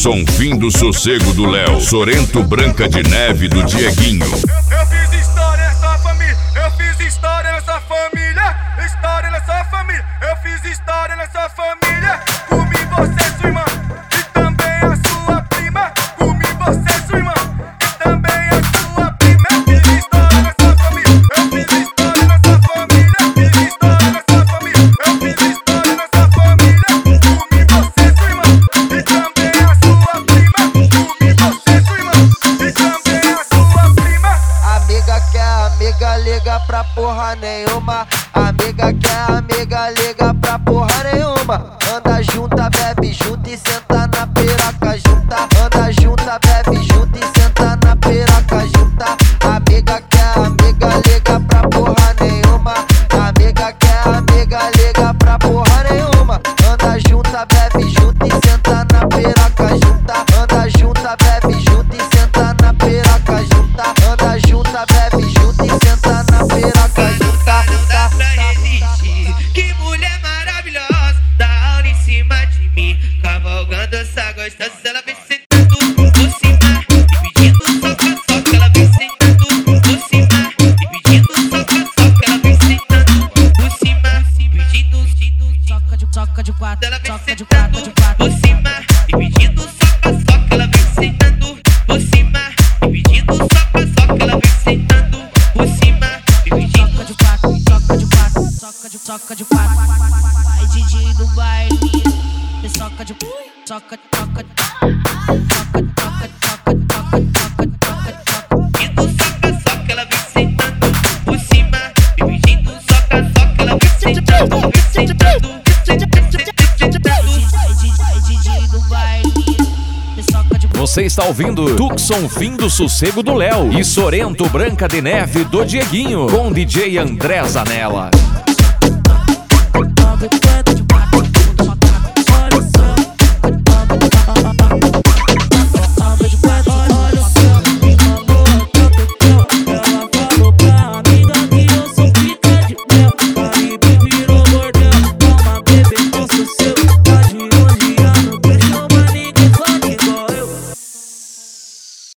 Tucson, fim do sossego do Léo. Sorento, Branca de Neve do Dieguinho. Eu fiz história nessa família, eu fiz história nessa família, história nessa família, eu fiz história nessa família. Comi você, sua irmã, e também a sua prima. Comi você, sua irmã, e também a sua prima. Eu fiz história nessa família, eu fiz história nessa família, fiz história nessa família, eu fiz história nessa família. Comi você, sua irmã, e também a sua prima. Comi você, sua irmã, e também a sua prima. Amiga quer amiga, liga pra porra nenhuma. Amiga quer amiga, liga pra porra nenhuma. Anda junta, bebe junto e senta na piroca junta. Anda junta, bebe junto e senta na piroca junta. Amiga quer amiga, liga pra porra nenhuma. Amiga quer amiga, liga pra porra nenhuma. Anda junta, bebe junto e senta na piroca junta. Anda junta, bebe junto e senta na piroca junta. Anda junta, bebe junto e senta na piroca junta. Não dá pra resistir, que mulher maravilhosa. Da aula em cima de mim, cavalgando essa gostosa. Ela vem sentando por cima e pedindo soca-soca. Ela vem sentando por cima e pedindo soca-soca. Ela vem sentando por cima, pedindo Soca de quatro, ela vem soca de sentando quatro. por cima e pedindo soca-soca. Ela vem sentando por cima e pedindo soca-soca. Ela vem sentando por cima e pedindo Soca de quatro, soca de quatro, soca de quatro. Vai DJ do baile, me soca de soca, soca, soca, pedindo soca-soca. Ela vem sentando por cima e pedindo soca-soca. Ela vem sentando, vem sentando. DJ do baile, me soca de Você está ouvindo Tucson, fim do sossego do Léo e Sorento, Branca de Neve do Dieguinho com DJ André Zanella. quatro.